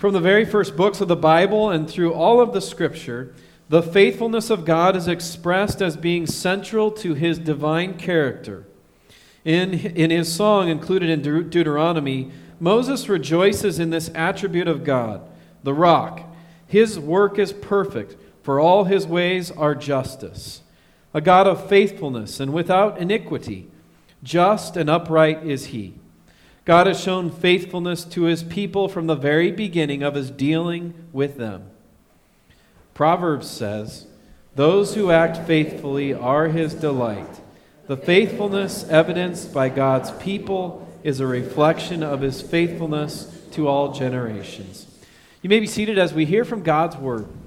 From the very first books of the Bible and through all of the Scripture, the faithfulness of God is expressed as being central to His divine character. In his song included in Deuteronomy, Moses rejoices in this attribute of God, the rock. His work is perfect, for all His ways are justice. A God of faithfulness and without iniquity, just and upright is He. God has shown faithfulness to His people from the very beginning of His dealing with them. Proverbs says, "Those who act faithfully are His delight." The faithfulness evidenced by God's people is a reflection of His faithfulness to all generations. You may be seated as we hear from God's Word.